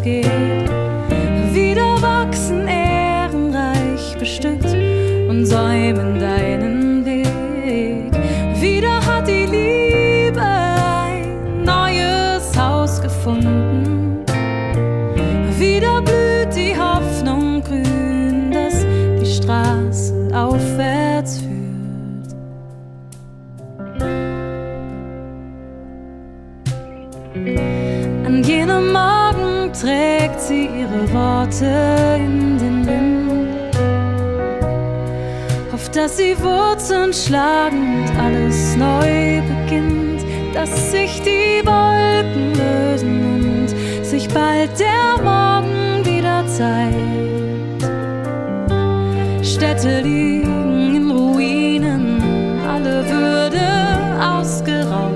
es geht. Wieder wachsen ehrenreich bestückt und säumen deinen Weg. Wieder hat die Liebe ein neues Haus gefunden. Wieder blüht die Hoffnung grün, dass die Straße aufwärts führt. An jenem Morgen trägt sie ihre Worte in den Wind, hofft, dass sie Wurzeln schlagen und alles neu beginnt, dass sich die Wolken lösen und sich bald der Morgen wieder zeigt. Städte liegen in Ruinen, alle Würde ausgeraubt.